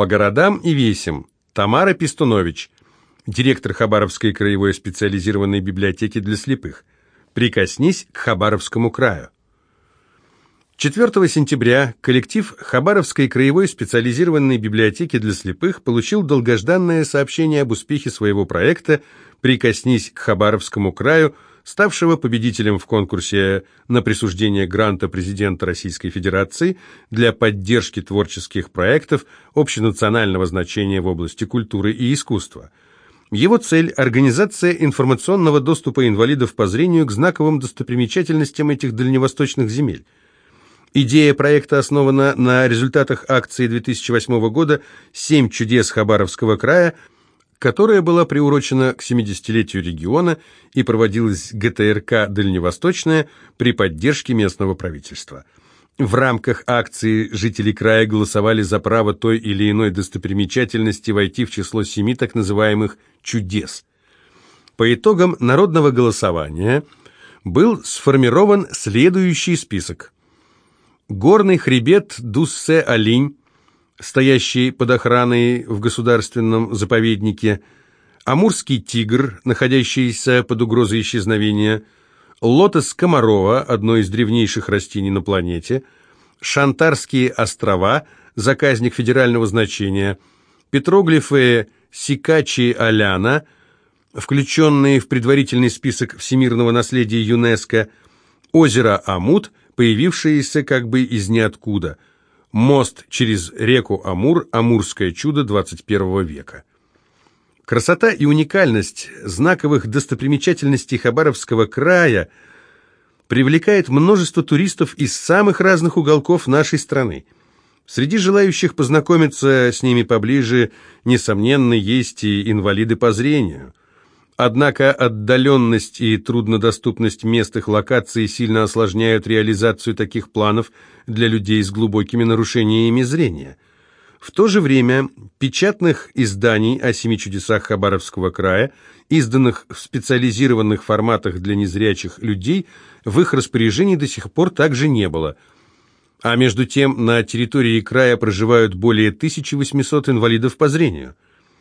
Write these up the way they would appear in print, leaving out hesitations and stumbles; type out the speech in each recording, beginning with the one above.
По городам и весям. Тамара Пестунович, директор Хабаровской краевой специализированной библиотеки для слепых. Прикоснись к Хабаровскому краю. 4 сентября коллектив Хабаровской краевой специализированной библиотеки для слепых получил долгожданное сообщение об успехе своего проекта «Прикоснись к Хабаровскому краю», ставшего победителем в конкурсе на присуждение гранта президента Российской Федерации для поддержки творческих проектов общенационального значения в области культуры и искусства. Его цель – организация информационного доступа инвалидов по зрению к знаковым достопримечательностям этих дальневосточных земель. Идея проекта основана на результатах акции 2008 года «7 чудес Хабаровского края», которая была приурочена к 70-летию региона и проводилась ГТРК «Дальневосточная» при поддержке местного правительства. В рамках акции жители края голосовали за право той или иной достопримечательности войти в число 7 так называемых «чудес». По итогам народного голосования был сформирован следующий список. Горный хребет Дуссе-Алинь, стоящий под охраной в государственном заповеднике, Амурский тигр, находящийся под угрозой исчезновения, лотос Комарова, одно из древнейших растений на планете, Шантарские острова, заказник федерального значения, петроглифы Сикачи-Аляна, включенные в предварительный список всемирного наследия ЮНЕСКО, озеро Амут, появившееся как бы из ниоткуда, мост через реку Амур, Амурское чудо 21 века. Красота и уникальность знаковых достопримечательностей Хабаровского края привлекает множество туристов из самых разных уголков нашей страны. Среди желающих познакомиться с ними поближе, несомненно, есть и инвалиды по зрению. Однако отдаленность и труднодоступность мест их локаций сильно осложняют реализацию таких планов для людей с глубокими нарушениями зрения. В то же время печатных изданий о 7 чудесах Хабаровского края, изданных в специализированных форматах для незрячих людей, в их распоряжении до сих пор также не было. А между тем на территории края проживают более 1800 инвалидов по зрению.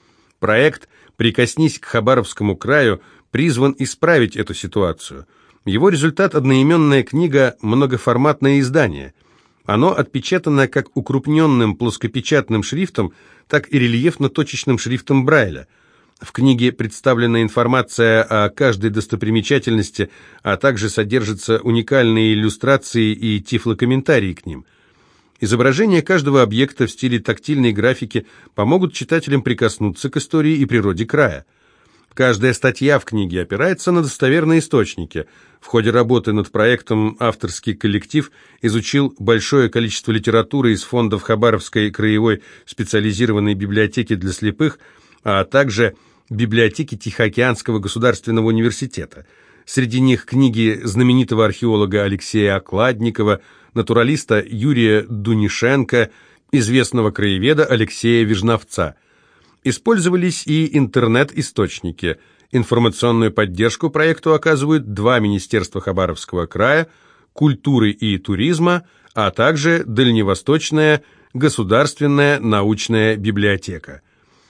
Проект «Прикоснись к Хабаровскому краю» призван исправить эту ситуацию. Его результат – одноименная книга «Многоформатное издание». Оно отпечатано как укрупненным плоскопечатным шрифтом, так и рельефно-точечным шрифтом Брайля. В книге представлена информация о каждой достопримечательности, а также содержатся уникальные иллюстрации и тифлокомментарии к ним. Изображения каждого объекта в стиле тактильной графики помогут читателям прикоснуться к истории и природе края. Каждая статья в книге опирается на достоверные источники. В ходе работы над проектом авторский коллектив изучил большое количество литературы из фондов Хабаровской краевой специализированной библиотеки для слепых, а также библиотеки Тихоокеанского государственного университета. Среди них книги знаменитого археолога Алексея Окладникова, натуралиста Юрия Дунишенко, известного краеведа Алексея Вижновца. Использовались и интернет-источники. Информационную поддержку проекту оказывают 2 министерства Хабаровского края, культуры и туризма, а также Дальневосточная государственная научная библиотека.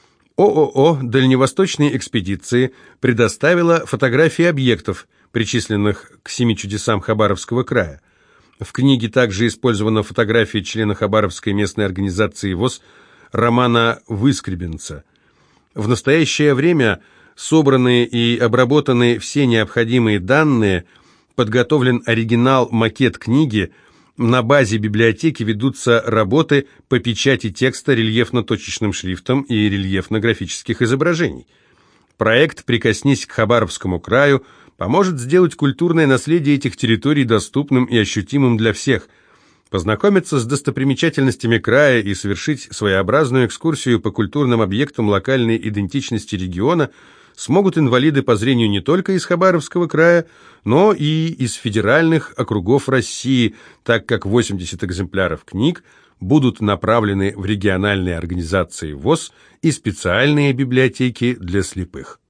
ООО «Дальневосточные экспедиции» предоставила фотографии объектов, причисленных к 7 чудесам Хабаровского края. В книге также использована фотография члена Хабаровской местной организации ВОС Романа Выскребенца. В настоящее время собраны и обработаны все необходимые данные, подготовлен оригинал-макет книги, на базе библиотеки ведутся работы по печати текста рельефно-точечным шрифтом и рельефно-графических изображений. Проект «Прикоснись к Хабаровскому краю» поможет сделать культурное наследие этих территорий доступным и ощутимым для всех. Познакомиться с достопримечательностями края и совершить своеобразную экскурсию по культурным объектам локальной идентичности региона смогут инвалиды по зрению не только из Хабаровского края, но и из федеральных округов России, так как 80 экземпляров книг будут направлены в региональные организации ВОС и специальные библиотеки для слепых.